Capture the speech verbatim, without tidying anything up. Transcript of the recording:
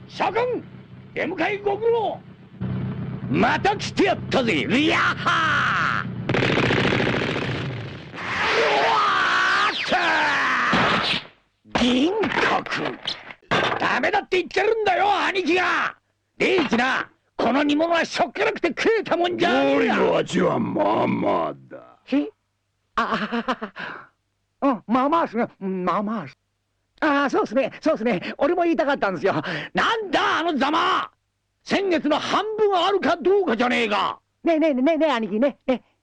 諸君、出迎えご苦労。また来てやったぜ。いやはー銀閣。ダメだって言ってるんだよ、兄貴が。礼一な、この煮物はしょっからくて食えたもんじゃねえ。 料理の味はまあまあだ。 えああ、うん、まあまあっすね。まあまあっす。ああ、そうっすね、そうっすね。俺も言いたかったんですよ。なんだ、あのざま。先月の半分あるかどうかじゃねえか。ねえねえねえねえ、兄貴ね。ね